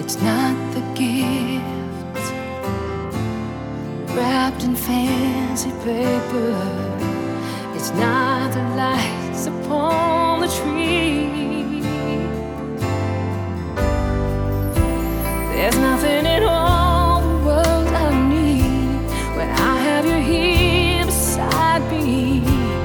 It's not the gift wrapped in fancy paper. It's not the lights upon the tree. There's nothing in all the world I need when I have you here beside me,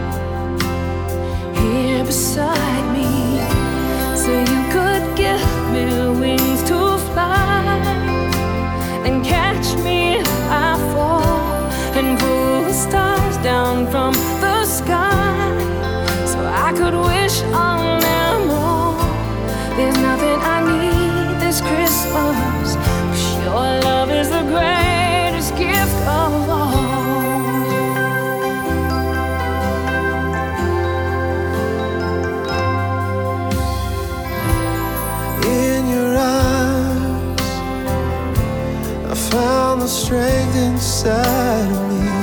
here beside me. So you could give me wings to fly and catch me if I fall, and pull the stars down from the sky so I could wish on them all. There's nothing I need this Christmas, 'cause your love is the greatest gift of all. In your eyes, I found the strength inside of me.